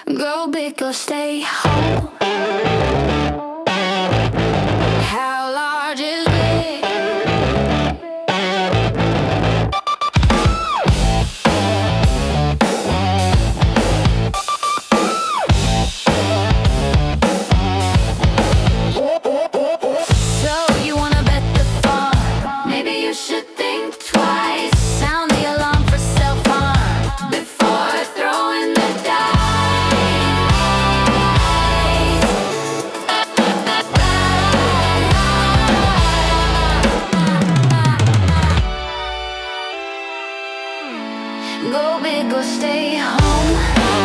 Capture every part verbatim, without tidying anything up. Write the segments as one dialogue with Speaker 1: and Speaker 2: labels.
Speaker 1: Go big or stay home. How large is big? So you wanna bet the farm? Maybe you should think twice. Sound the alarm for self-harm before throwing the dice. Go big or stay home.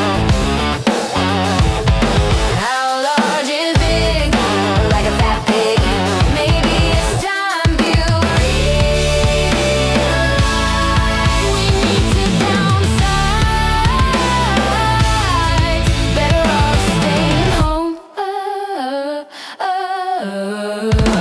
Speaker 1: How large is big? Like a fat pig. Maybe it's time you realize we need to downsize. Better off staying home. Oh, oh, oh.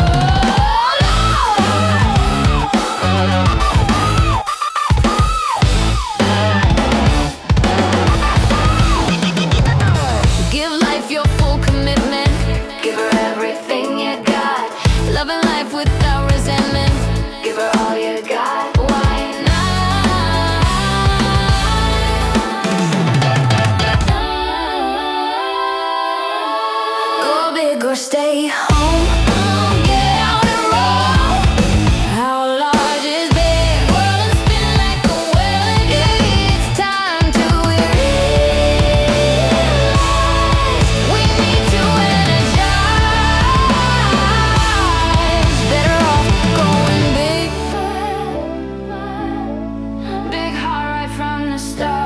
Speaker 1: Give life your full commitment. Give her everything you got. Loving life without resentment. Give her all you got. Why not? Go big or stay home. Get out and roll. How large is big? World is spinning like a wheel. It's time to realize we need to energize. Better off going big. Big heart right from the start.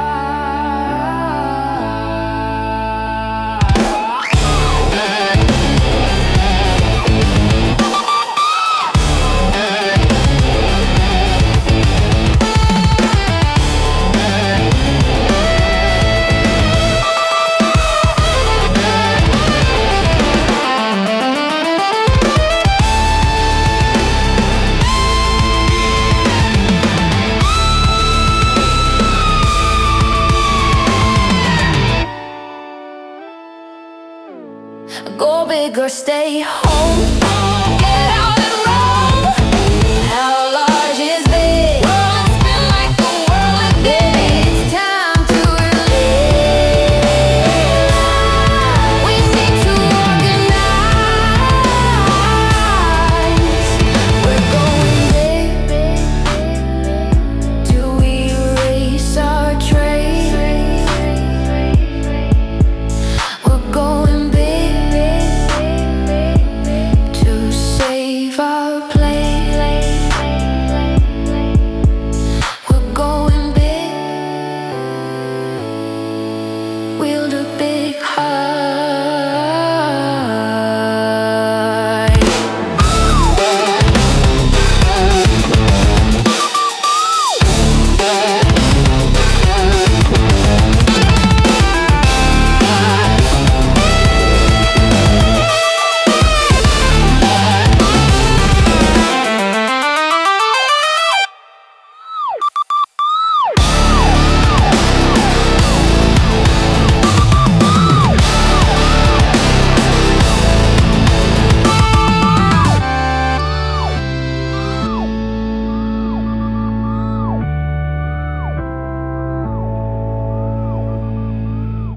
Speaker 1: Go big or stay home.